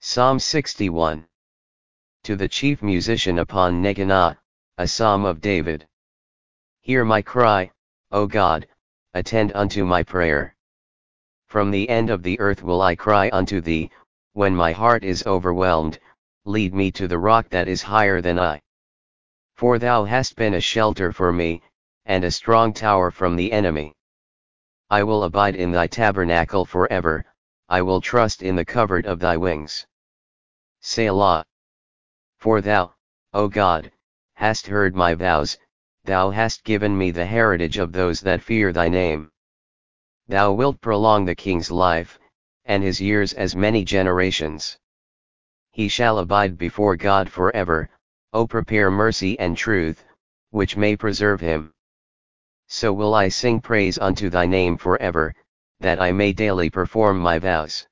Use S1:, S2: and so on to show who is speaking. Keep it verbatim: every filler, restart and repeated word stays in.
S1: Psalm sixty-one. To the chief musician upon Neganah, a psalm of David. Hear my cry, O God, attend unto my prayer. From the end of the earth will I cry unto thee, when my heart is overwhelmed, lead me to the rock that is higher than I. For thou hast been a shelter for me, and a strong tower from the enemy. I will abide in thy tabernacle forever, I will trust in the covert of thy wings. Selah. For thou, O God, hast heard my vows, thou hast given me the heritage of those that fear thy name. Thou wilt prolong the king's life, and his years as many generations. He shall abide before God forever, O prepare mercy and truth, which may preserve him. So will I sing praise unto thy name forever, that I may daily perform my vows.